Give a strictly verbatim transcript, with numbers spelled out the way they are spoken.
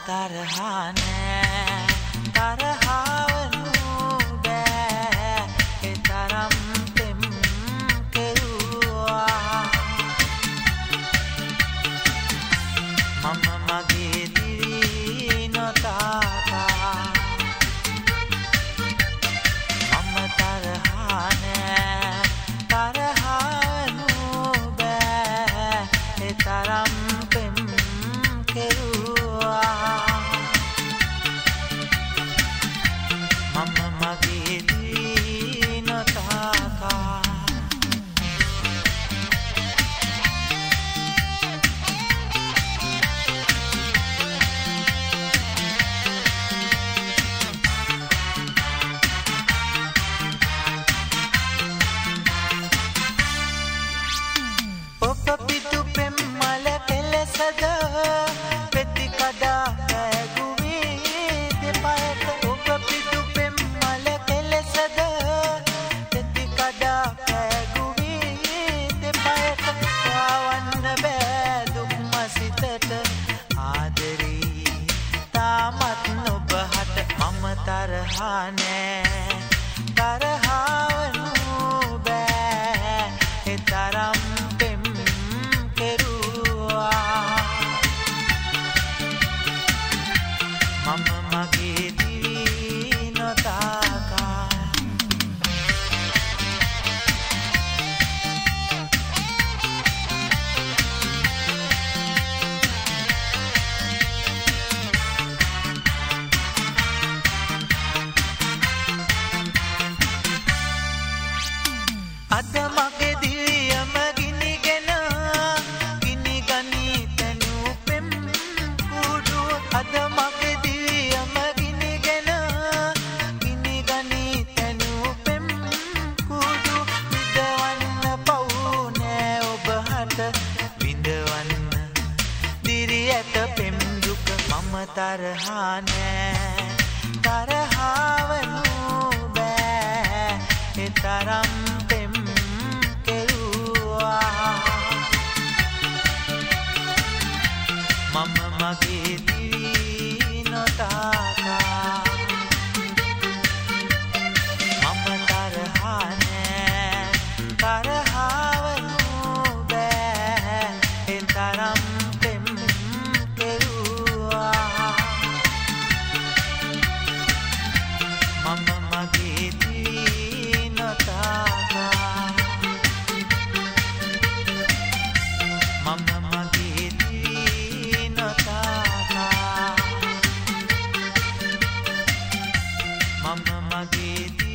තරහා නෑ තරහවනු බෑ ඒ තරම් පෙම් කෙරුවා මම මගේ දිවි නොතාකා මම තරහා නෑ තරහවනු බෑ ඒ තරම් පෙම් කෙරුවා මම මගේ දිවි නොතාකා ඔබ පිටු පෙම් මල කෙලසද පෙති කඩා පැගුවේ දෙපයට ඔබ පිටු පෙම් මල කෙලසද පෙති කඩා පැගුවේ දෙපයට යවන්න බෑ දුම්ම සිතට ආදරී තාමත් නොබහට මම තරහා නෑ තරහවනු බෑ ඒ තරම් පෙම් කෙරුවා මම මගේ දිවි නොතාකා අද මගේ දිවියම ගිනිගෙන ගිනි ගනී තැනූ පෙම් කුඩුව අද මගේ දිවියම ගිනිගෙන ගිනි ගනී තැනූ පෙම් කුඩුව විඳවන්න පව් නෑ ඔබ හට විඳවන්න දිරි ඇත පෙම් දුක මම තරහා නෑ තරහවනු බෑ ඒ තරම් පෙම් කෙරුවා මම මගේ දිවි නොතාකා මම තරහා නෑ තරහවනු බෑ ඒ තරම් පෙම් කෙරුවා මම මගේ දිවි නොතාකා මම මගේ දිවි නොතාකා මම මගේ